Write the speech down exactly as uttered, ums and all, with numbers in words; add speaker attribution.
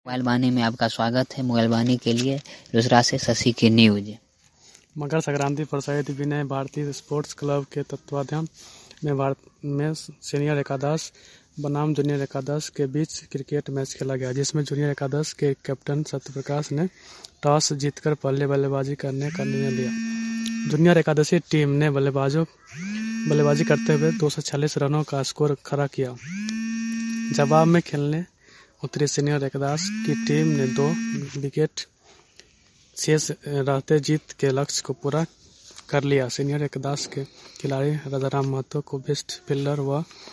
Speaker 1: Mobile वाणी में आपका स्वागत है। मोबाइल वाणी के लिए दूसरा से शशि की न्यूज।
Speaker 2: मकर संक्रांति पर शहीद विनय भारती स्पोर्ट्स क्लब के तत्वाधान में भारत में सीनियर एकादश बनाम जूनियर एकादश के बीच क्रिकेट मैच खेला गया, जिसमें जूनियर एकादश के कैप्टन सत्यप्रकाश ने टॉस जीतकर पहले बल्लेबाजी करने का निर्णय लिया। जूनियर एकादशी टीम ने बल्लेबाजों बल्लेबाजी करते हुए दो सौ छियालीस रनों का स्कोर खड़ा किया। जवाब में खेलने उतरी सीनियर एकादश की टीम ने दो विकेट शेष रहते जीत के लक्ष्य को पूरा कर लिया। सीनियर एकादश के खिलाड़ी राजाराम महतो को बेस्ट फील्डर व